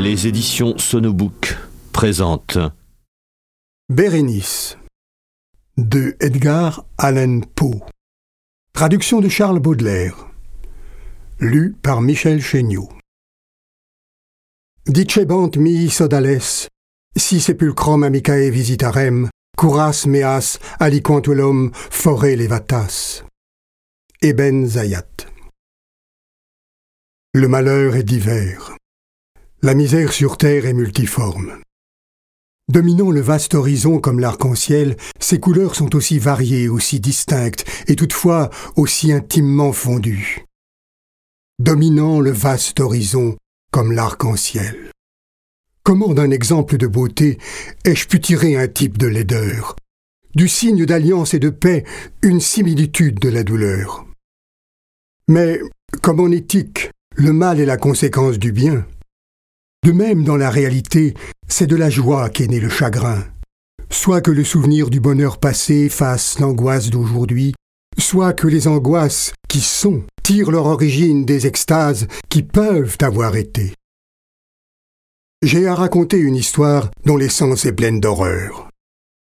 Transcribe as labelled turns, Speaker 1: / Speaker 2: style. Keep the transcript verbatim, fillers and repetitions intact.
Speaker 1: Les éditions Sonobook présentent
Speaker 2: Bérénice de Edgar Allan Poe. Traduction de Charles Baudelaire. Lu par Michel Chéniaud. Dicebant mihi sodales, si sepulchrom amicae visitarem, curas meas aliquantulum fore levatas. Ebn Zayat. Le malheur est divers. La misère sur terre est multiforme. Dominant le vaste horizon comme l'arc-en-ciel, ses couleurs sont aussi variées, aussi distinctes, et toutefois aussi intimement fondues. Dominant le vaste horizon comme l'arc-en-ciel. Comment d'un exemple de beauté ai-je pu tirer un type de laideur? Du signe d'alliance et de paix, une similitude de la douleur. Mais, comme en éthique, le mal est la conséquence du bien. De même, dans la réalité, c'est de la joie qu'est né le chagrin. Soit que le souvenir du bonheur passé efface l'angoisse d'aujourd'hui, soit que les angoisses qui sont tirent leur origine des extases qui peuvent avoir été. J'ai à raconter une histoire dont l'essence est pleine d'horreur.